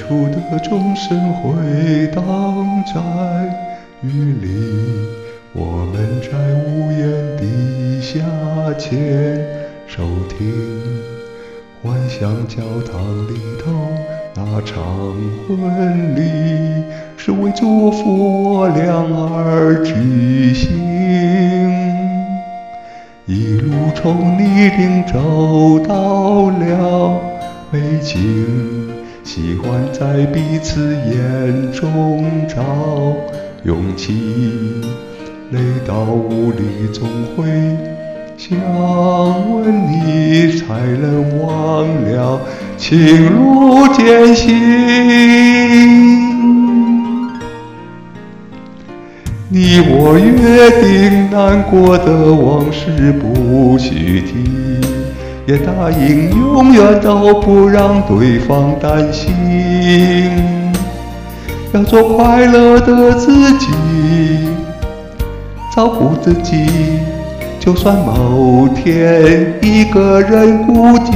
处的钟声回荡在雨里，我们在屋檐底下牵手听，幻想教堂里头那场婚礼是为祝福我俩而举行。一路从泥泞走到了北京，喜欢在彼此眼中找勇气，累到无力总会想问你，才能忘了情路艰辛。你我约定难过的往事不许提，也答应永远都不让对方担心，要做快乐的自己，照顾自己，就算某天一个人孤寂。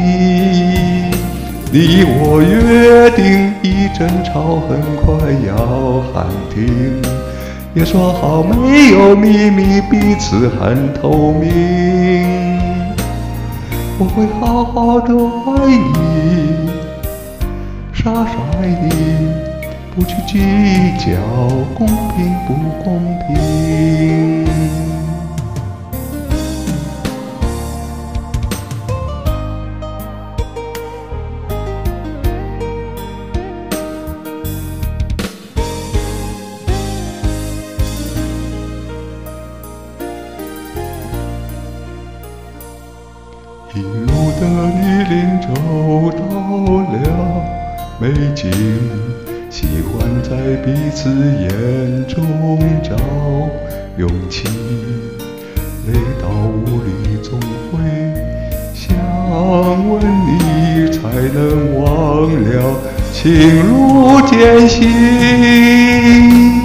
你我约定一争吵很快要喊停，也说好没有秘密，彼此很透明。我会好好的爱你，傻傻爱你，不去计较公平不公平。一路的泥泞走到了美景，喜欢在彼此眼中找勇气，累到无力总会想问你，才能忘了情路艰辛。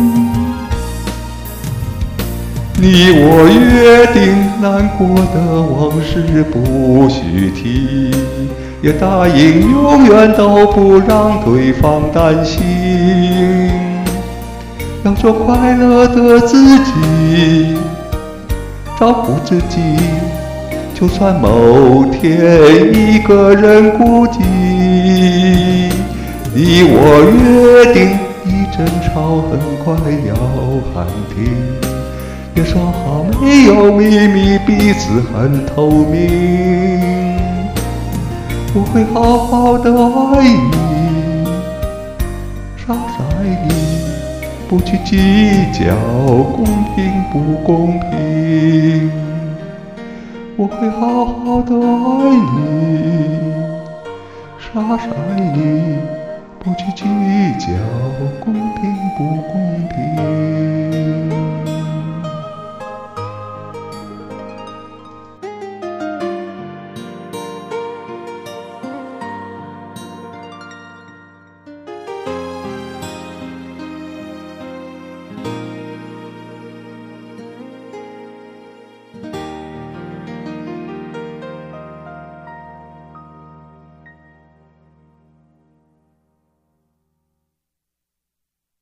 你我约定难过的往事不许提，也答应永远都不让对方担心，要做快乐的自己，照顾自己，就算某天一个人孤寂。你我约定一争吵很快要喊停，也说好没有秘密，彼此很透明。我会好好的爱你，傻傻爱你，不去计较公平不公平。我会好好的爱你，傻傻爱你，不去计较公平不公平。